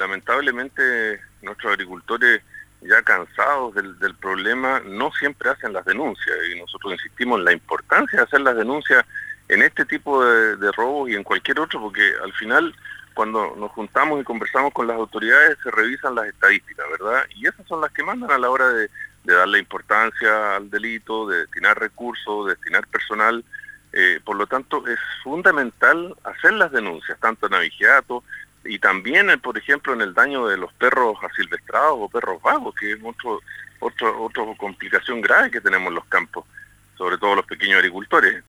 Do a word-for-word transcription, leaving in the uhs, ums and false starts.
lamentablemente nuestros agricultores, ya cansados del, del problema, no siempre hacen las denuncias, y nosotros insistimos en la importancia de hacer las denuncias en este tipo de, de robos y en cualquier otro, porque al final, cuando nos juntamos y conversamos con las autoridades, se revisan las estadísticas, ¿verdad? Y esas son las que mandan a la hora de, de darle importancia al delito, de destinar recursos, de destinar personal. Eh, por lo tanto, es fundamental hacer las denuncias, tanto en abigeato y también, eh, por ejemplo, en el daño de los perros asilvestrados o perros vagos, que es otro, otro, otra complicación grave que tenemos en los campos, sobre todo los pequeños agricultores.